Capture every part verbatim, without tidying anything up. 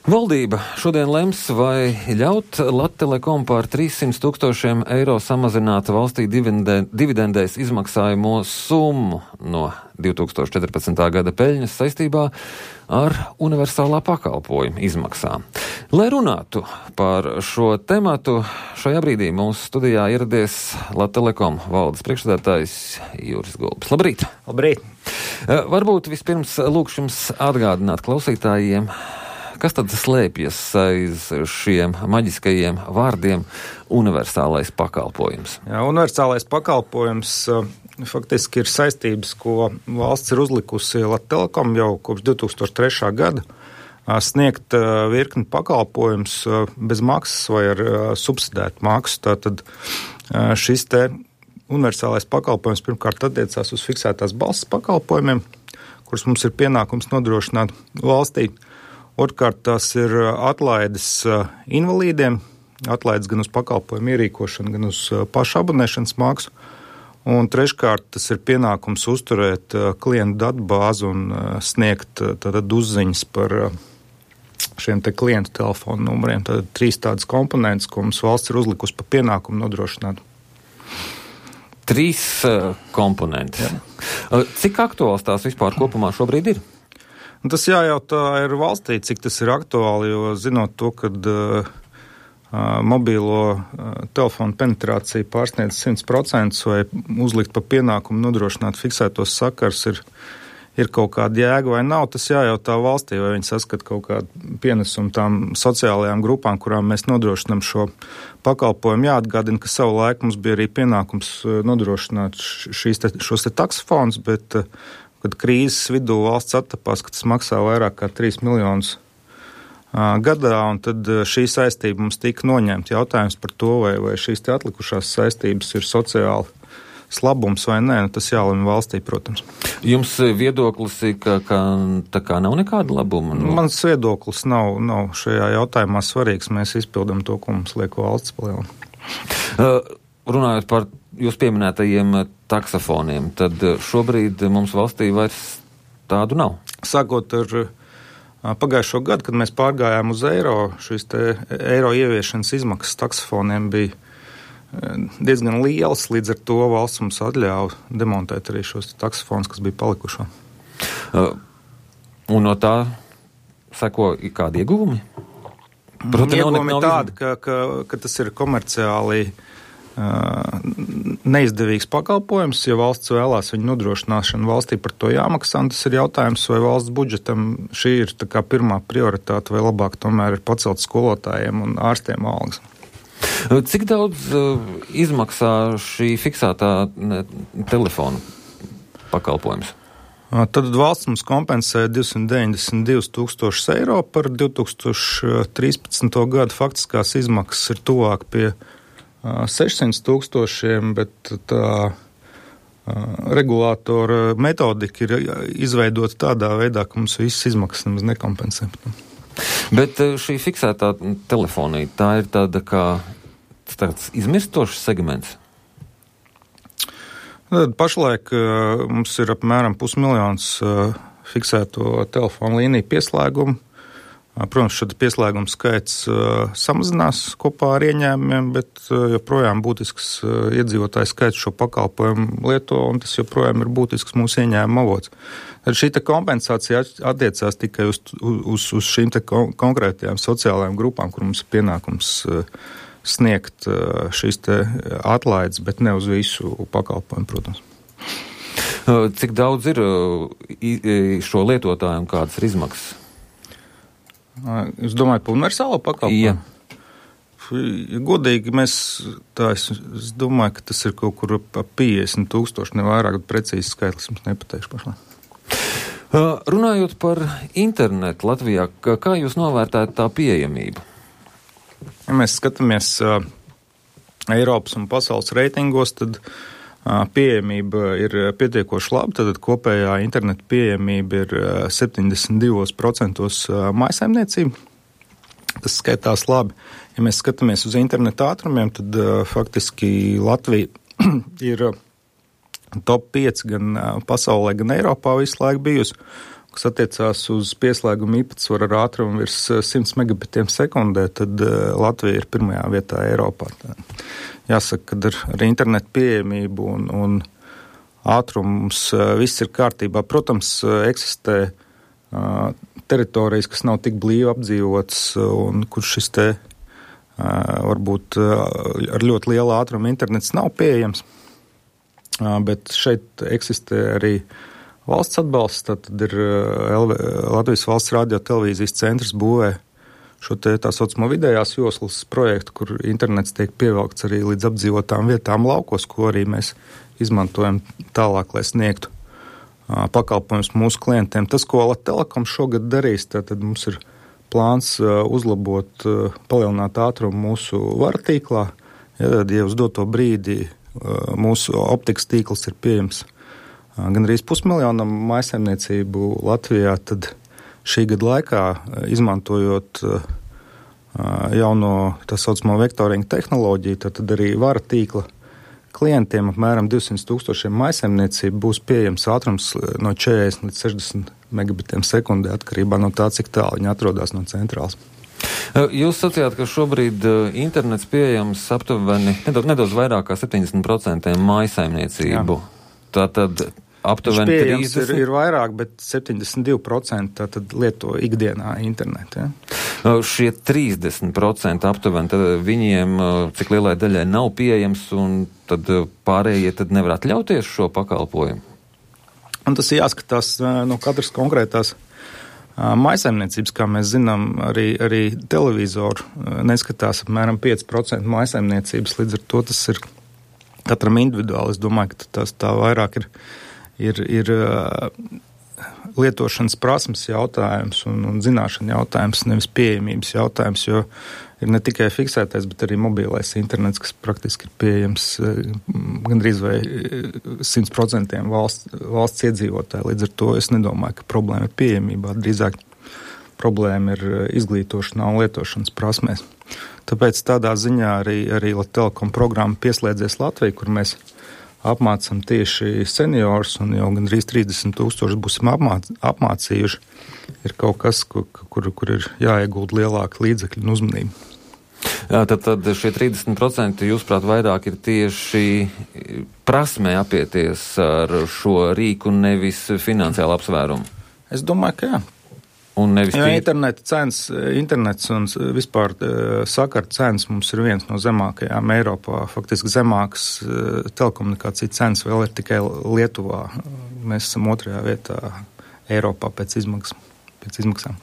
Valdība šodien lems, vai ļaut Latelekom par trīssimt tūkstošiem eiro samazināt valstī dividendēs izmaksājamo summu no divi tūkstoši četrpadsmitā gada peļņas saistībā ar universālā pakalpojuma izmaksām. Lai runātu par šo tematu, šajā brīdī mūsu studijā ieradies Latelekom valdes priekšsēdētājs Juris Gulbis. Labrīt! Labrīt! Varbūt vispirms lūkšu jums atgādināt klausītājiem, kas tad slēpjas aiz šiem maģiskajiem vārdiem universālais pakalpojums? Jā, universālais pakalpojums faktiski ir saistības, ko valsts ir uzlikusi Latelekom jau kopš divi tūkstoši trešā gada sniegt virkni pakalpojums bez maksas vai ar subsidētu maksu. Tātad šis te universālais pakalpojums pirmkārt attiecās uz fiksētās balss pakalpojumiem, kurus mums ir pienākums nodrošināt valstī. Otrkārt, tās ir atlaides invalīdiem, atlaides gan uz pakalpojumu ierīkošanu, gan uz pašu abonēšanas maksu. Un treškārt, tas ir pienākums uzturēt klientu datu bāzi un sniegt tātad uzziņas par šiem te klientu telefonu numuriem. Tātad trīs tādas komponentes, ko mums valsts ir uzlikusi pa pienākumu nodrošināt. Trīs uh, komponentes. Jā. Cik aktuāls tās vispār kopumā šobrīd ir? Tas jājautā ir valstī, cik tas ir aktuāli, jo zinot to, ka uh, mobīlo uh, telefonu penetrācija pārsniedz simt procentus vai uzlikt pa pienākumu nodrošināt fiksētos sakars ir, ir kaut kāda jēga vai nav, tas jājautā valstī, vai viņi saskat kaut kādu pienesumu tām sociālajām grupām, kurām mēs nodrošinām šo pakalpojumu. Jāatgādina, ka savu laiku mums bija arī pienākums nodrošināt šīs te, šos te taksofons, bet uh, kad krīzes vidū valsts attapās, ka tas maksā vairāk kā trīs miljonus uh, gadā, un tad uh, šī saistība mums tika noņemta. Jautājums par to, vai, vai šīs te atlikušās saistības ir sociāli slabums vai nē, nu, tas jālemj valstī, protams. Jums viedoklis ir, ka, ka tā kā nav nekāda labuma? Nu? Mans viedoklis nav, nav šajā jautājumā svarīgs. Mēs izpildam to, ko mums liek valsts palielina. Uh, runājot par jūs pieminētajiem taksofoniem, tad šobrīd mums valstī vairs tādu nav. Sākot ar pagājušo gadu, kad mēs pārgājām uz eiro, šīs te eiro ieviešanas izmaksas taksofoniem bija diezgan lielas, līdz ar to valsts mums atļāva demontēt arī šos taksofonus, kas bija palikušo. Uh, un no tā seko kādi ieguvumi? Proti, ieguvumi ir tādi, ka, ka, ka tas ir komerciāli neizdevīgs pakalpojums, ja valsts vēlās viņu nodrošināšanu, valstī par to jāmaksā, un tas ir jautājums, vai valsts budžetam šī ir tā kā pirmā prioritāte, vai labāk tomēr ir pacelt skolotājiem un ārstiem algas. Cik daudz uh, izmaksā šī fiksētā ne, telefona pakalpojums? Tad valsts mums kompensē divsimt deviņdesmit divus tūkstošus eiro par divi tūkstoši trīspadsmito gadu. Faktiskās izmaksas ir tuvāk pie sešsimt tūkstošiem, bet tā regulātora metodika ir izveidota tādā veidā, ka mums visas izmaksas nemaz nekompensē. Bet šī fiksētā telefonija, tā ir tāda kā tāds izmirstošs segments? Tad pašlaik mums ir apmēram pusmiljons fiksēto telefonu līniju pieslēgumu. Protams, šāda pieslēguma skaits uh, samazinās kopā ar ieņēmumiem, bet uh, joprojām būtisks uh, iedzīvotāju skaits šo pakalpojumu lieto, un tas joprojām ir būtisks mūsu ieņēmuma avots. Tad šī te kompensācija attiecās tikai uz, uz, uz šīm te kon- konkrētajām sociālajām grupām, kur mums ir pienākums uh, sniegt uh, šīs te atlaides, bet ne uz visu pakalpojumu, protams. Cik daudz ir uh, šo lietotāju un kādas ir izmaksas? Jūs domājat par universālo pakalpojumu? Jā. Godīgi mēs, tā es, es domāju, ka tas ir kaut kur ap piecdesmit tūkstoši, ne vairāk, bet precīzi skaitlis jums nepateikšu pašlaik. Uh, runājot par internetu Latvijā, kā jūs novērtējat tā pieejamību? Ja mēs skatāmies uh, Eiropas un pasaules reitingos, tad pieejamība ir pietiekoši laba, tad kopējā interneta pieejamība ir septiņdesmit divi procenti mājsaimniecību. Tas skaitās labi. Ja mēs skatāmies uz interneta ātrumiem, tad faktiski Latvija ir top pieci gan pasaulē, gan Eiropā visu laiku bijusi. kas attiecās uz pieslēgumu īpatsvaru ar ātrumu virs simts megabitiem sekundē, tad Latvija ir pirmajā vietā Eiropā. Tā jāsaka, ka ar, ar internetu pieejamību un, un ātrums viss ir kārtībā. Protams, eksistē uh, teritorijas, kas nav tik blīvi apdzīvotas un kur šis te uh, varbūt uh, ar ļoti lielu ātrumu internets nav pieejams, uh, bet šeit eksistē arī valsts atbalsts. Tad ir uh, Latvijas valsts radio televīzijas centrs būvē šo te tā saucamo vidējās joslas projektu, kur internets tiek pievilkts arī līdz apdzīvotām vietām laukos, ko arī mēs izmantojam tālāk, lai sniegtu uh, pakalpojumus mūsu klientiem. Tas, ko Lat Telekom šogad darīs, tad mums ir plāns uh, uzlabot, uh, palielināt ātrumu mūsu vara tīklā. Ja, tad, ja uz doto brīdi uh, mūsu optikas tīkls ir pieejams uh, gandrīz pusmiljonam mājsaimniecību Latvijā, tad šī gada laikā, izmantojot uh, jauno tā saucamo vektoringu tehnoloģiju, tad, tad arī vara tīkla klientiem apmēram divsimt tūkstošiem mājsaimniecību būs pieejams ātrums no četrdesmit līdz sešdesmit megabitiem sekundē, atkarībā no tā, cik tālu viņi atrodas no centrāls. Jūs sacījāt, ka šobrīd internets pieejams aptuveni nedaudz, nedaudz vairāk kā septiņdesmit procenti mājsaimniecību. Tātad aptuveni trīsdesmit ir, ir vairāk, bet septiņdesmit divi procenti tātad lieto ikdienā internetu. Ja? Šie trīsdesmit procenti aptuveni, tad viņiem cik lielai daļai nav pieejams, un tad pārējie tad nevar atļauties šo pakalpojumu? Un tas jāskatās no katras konkrētās mājsaimniecības, kā mēs zinām, arī, arī televizoru neskatās apmēram pieci procenti mājsaimniecības, līdz ar to tas ir katram individuāli. Es domāju, ka tas tā vairāk ir ir, ir lietošanas prasmes jautājums un, un zināšana jautājums, nevis pieejamības jautājums, jo ir ne tikai fiksētais, bet arī mobilais internets, kas praktiski ir pieejams gandrīz vai simt procenti valsts, valsts iedzīvotāji. Līdz ar to es nedomāju, ka problēma ir pieejamībā, drīzāk problēma ir izglītošanā un lietošanas prasmēs. Tāpēc tādā ziņā arī, arī Lat Telekom programma Pieslēdzies Latviju, kur mēs apmācam tieši seniors un jau gandrīz trīsdesmit tūkstoši būsim apmāc, apmācījuši, ir kaut kas, kur, kur, kur ir jāiegulda lielāka līdzekļu un uzmanība. Jā, tad, tad šie trīsdesmit procenti, jūsuprāt, vairāk ir tieši prasmē apieties ar šo rīku, nevis finansiālu apsvērumu? Es domāju, ka jā. Un nevis jā, interneta cenas, internets un vispār sakara cenas mums ir viens no zemākajām Eiropā. Faktiski zemākas telekomunikāciju cenas vēl ir tikai Lietuvā. Mēs esam otrajā vietā Eiropā pēc, izmaks, pēc izmaksām.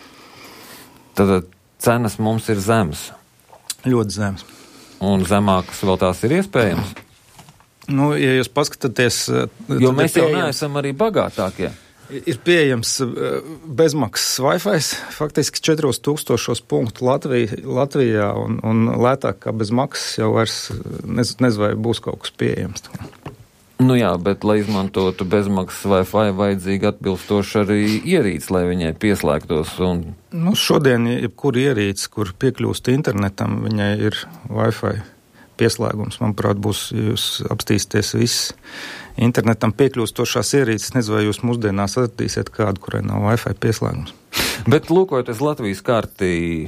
Tad cenas mums ir zemes? Ļoti zemes. Un zemākas vēl tās ir iespējams? Nu, ja jūs paskatāties... Jo mēs jau neesam arī bagātākie. Ir pieejams bezmaksas Wi-Fi, faktiski četros tūkstošos punktu Latvijā, Latvijā un, un lētāk kā bez maksas jau vairs nez, nez vai būs kaut kas pieejams. Nu jā, bet, lai izmantotu bezmaksas Wi-Fi, vajadzīgi atbilstoši arī ierīces, lai viņai pieslēgtos. Un... Nu, šodien, jebkura ierīce, kur piekļūst internetam, viņai ir Wi-Fi pieslēgums. Manuprāt, būs, jūs apstīsties viss internetam piekļūstošās ierīces, nezinu, vai jūs mūsdienās atradīsiet kādu, kurai nav Wi-Fi pieslēgums. Bet lūkojoties Latvijas kārtī,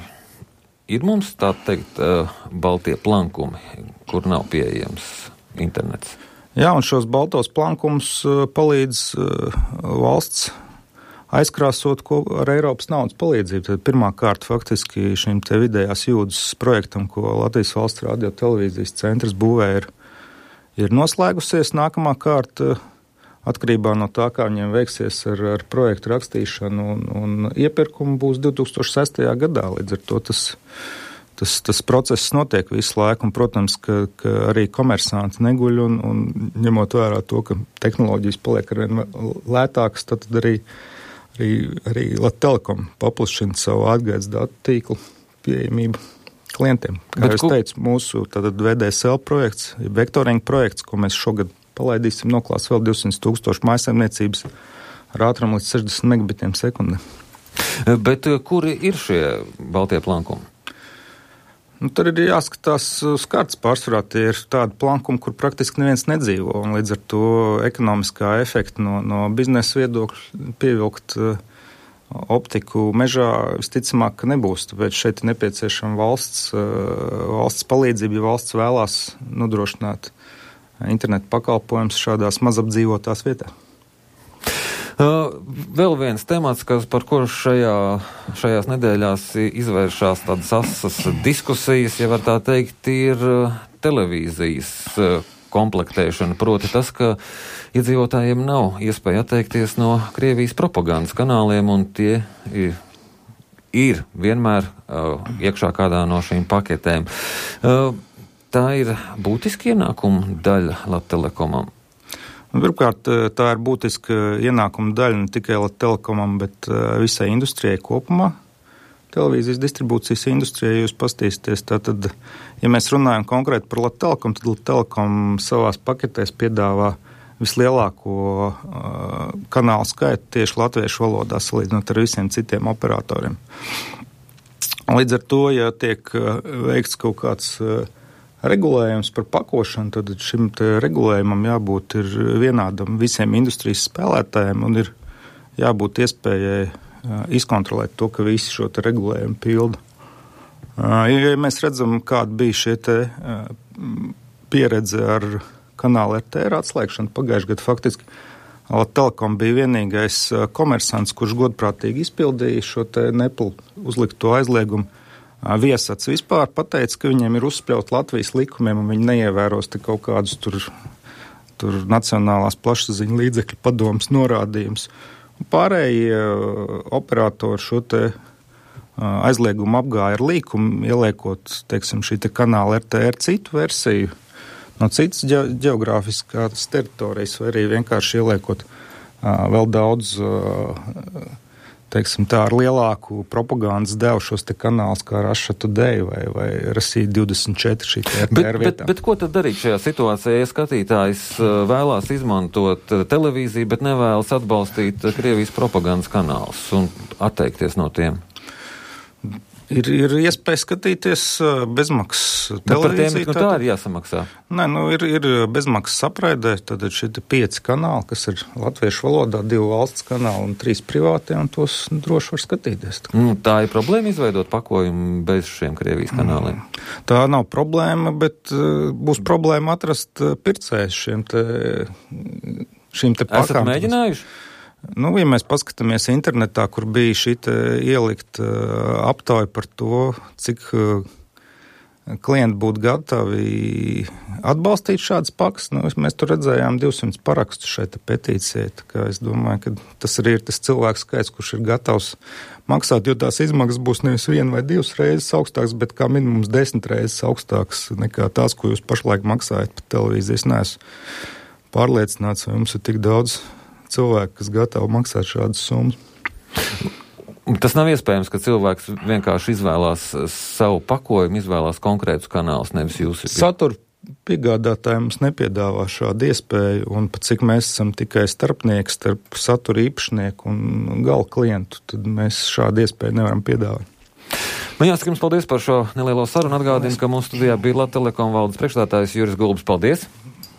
ir mums tā teikt baltie plankumi, kur nav pieejams internets? Jā, un šos baltos plankumus palīdz valsts aizkrāsot ko ar Eiropas naudas palīdzību. Tad pirmā kārta faktiski šim te vidējās jūdzes projektam, ko Latvijas valsts radio televīzijas centrs būvē, ir, ir noslēgusies. Nākamā kārta atkarībā no tā, kā viņiem veiksies ar, ar projektu rakstīšanu un, un iepirkumu, būs divi tūkstoši sestajā gadā. Līdz ar to tas, tas, tas process notiek visu laiku, un, protams, ka, ka arī komersanti neguļ, un, un ņemot vērā to, ka tehnoloģijas paliek arvien lētākas, tad arī Arī, arī Lat Telekom paplašina savu atgaides datu tīklu pieejamību klientiem. Kā Bet, es teicu, mūsu tātad V D S L projekts, vektoringa projekts, ko mēs šogad palaidīsim, noklās vēl divsimt tūkstoši mājsaimniecības ar ātrumu līdz sešdesmit megabitiem sekundē. Bet kuri ir šie baltie plankumi? Nu, tur ir jāskatās uz kārtas pārsvarā. Tie ir tādi plankumi, kur praktiski neviens nedzīvo. Un līdz ar to ekonomiskā efekta no, no biznesa viedokļa pievilkt uh, optiku mežā visticamāk, ka nebūs. Tāpēc šeit ir nepieciešama valsts, uh, valsts palīdzība, ja valsts vēlās nodrošināt internetu pakalpojumus šādās mazapdzīvotās vietās. Uh, vēl viens temats, kas, par kuru šajā, šajās nedēļās izvēršās tādas asas diskusijas, ja var tā teikt, ir uh, televīzijas uh, komplektēšana. Proti tas, ka iedzīvotājiem nav iespēja atteikties no Krievijas propagandas kanāliem, un tie ir, ir vienmēr uh, iekšā kādā no šīm paketēm. Uh, tā ir būtiski ienākuma daļa Latvtelekomam. Pirmkārt, tā ir būtiska ienākuma daļa ne tikai Latvtelekomam, bet visai industrijai kopumā. Televīzijas distribūcijas industrijai jūs pastīsties. Tātad, ja mēs runājam konkrēti par Latvtelekom, tad Latvtelekom savās paketēs piedāvā vislielāko uh, kanālu skaitu tieši latviešu valodā, salīdzinot ar visiem citiem operatoriem. Līdz ar to, ja tiek uh, veikts kaut kāds uh, regulējums par pakošanu, tad šim te regulējumam jābūt ir vienādam visiem industrijas spēlētājiem un ir jābūt iespējai izkontrolēt to, ka visi šo te regulējumu pilda. Ja mēs redzam, kāda bija šie te pieredze ar kanālu R T R atslēgšanu pagājušajā gadā, faktiski Latvtelekom bija vienīgais komersants, kurš godprātīgi izpildīja šo te neplu uzlikto aizliegumu. Viesats vispār pateica, ka viņiem ir uzspļaut Latvijas likumiem un viņi neievēros te kaut kādus tur, tur nacionālās plašsaziņu līdzekļu padomas norādījumus. Pārējie operatori šo te aizliegumu apgāja ar līkumu, ieliekot, teiksim, šī te kanāla R T R citu versiju no citas ģeogrāfiskās teritorijas, vai arī vienkārši ieliekot vēl daudz teiksim tā, ar lielāku propagandas devu šos te kanālus kā Russia Today vai, vai Rasija divdesmit četri šī te R T R bet, bet, bet ko tad darīt šajā situācijā, ja skatītājs vēlās izmantot televīziju, bet nevēlas atbalstīt Krievijas propagandas kanālus un atteikties no tiem? Ir, ir iespēja skatīties bezmaksas televīziju. Par tiem, nu, tā ir jāsamaksā. Nē, nu, ir, ir bezmaksas apraidē, tad ir šie pieci kanāli, kas ir latviešu valodā, divi valsts kanāli un trīs privātie, un tos droši var skatīties. Nu, tā ir problēma izveidot pakojumu bez šiem Krievijas kanāliem? Tā nav problēma, bet uh, būs problēma atrast pircējus šiem te, šīm te pakām. Esat mēģinājuši? Nu, ja mēs paskatāmies internetā, kur bija šī ielikt uh, aptauja par to, cik uh, klienti būtu gatavi atbalstīt šādas pakas, nu, mēs tur redzējām divsimt parakstu šeit petīcijai, tā kā es domāju, ka tas arī ir tas cilvēks skaits, kurš ir gatavs maksāt, jo tās izmaksas būs nevis viena vai divas reizes augstāks, bet kā minimums desmit reizes augstāks nekā tās, ko jūs pašlaik maksājat par televīzijas. Neesmu pārliecināts, vai mums ir tik daudz cilvēki, kas gatavi maksāt šādas summas. Tas nav iespējams, ka cilvēks vienkārši izvēlās savu pakojumu, izvēlās konkrētus kanālus, nevis jūsu. Satura piegādātāji mums nepiedāvā šādu iespēju, un pat cik mēs esam tikai starpnieki starp satura īpašnieku un gala klientu, tad mēs šādu iespēju nevaram piedāvāt. Man jāsaka jums paldies par šo nelielo sarunu. Atgādinu, ka mūsu studijā bija Latvtelekom valdes priekšstādātājs Juris Gulbis. Paldies!